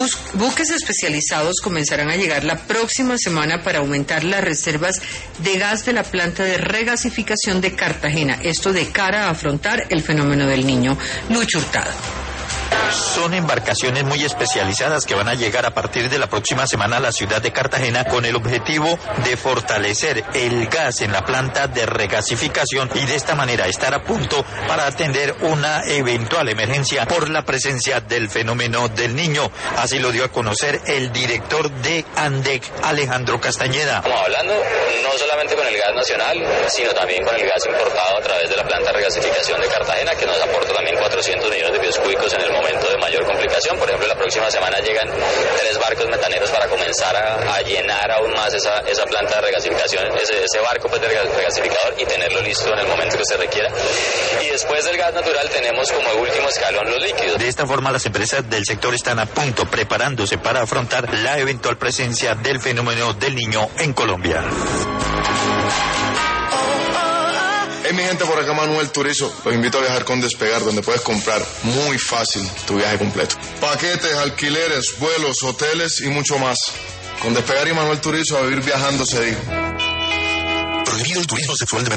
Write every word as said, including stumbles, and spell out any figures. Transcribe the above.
Buques especializados comenzarán a llegar la próxima semana para aumentar las reservas de gas de la planta de regasificación de Cartagena. Esto de cara a afrontar el fenómeno del Niño. Lucho Hurtado. Son embarcaciones muy especializadas que van a llegar a partir de la próxima semana a la ciudad de Cartagena con el objetivo de fortalecer el gas en la planta de regasificación y de esta manera estar a punto para atender una eventual emergencia por la presencia del fenómeno del Niño. Así lo dio a conocer el director de ANDEC, Alejandro Castañeda. Estamos hablando no solamente con el gas nacional, sino también con el gas importado a través de la planta de regasificación de Cartagena, que nos aporta también cuatrocientos millones de pies cúbicos en el momento de mayor complicación. Por ejemplo, la próxima semana llegan tres barcos metaneros para comenzar a, a llenar aún más esa, esa planta de regasificación, ese, ese barco pues, de regasificador y tenerlo listo en el momento que se requiera. Y después del gas natural tenemos como último escalón los líquidos. De esta forma, las empresas del sector están a punto, preparándose para afrontar la eventual presencia del fenómeno del Niño en Colombia. Hey mi gente, por acá Manuel Turizo. Los invito a viajar con Despegar, donde puedes comprar muy fácil tu viaje completo. Paquetes, alquileres, vuelos, hoteles y mucho más. Con Despegar y Manuel Turizo, a vivir viajando se dijo. Prohibido el turismo sexual de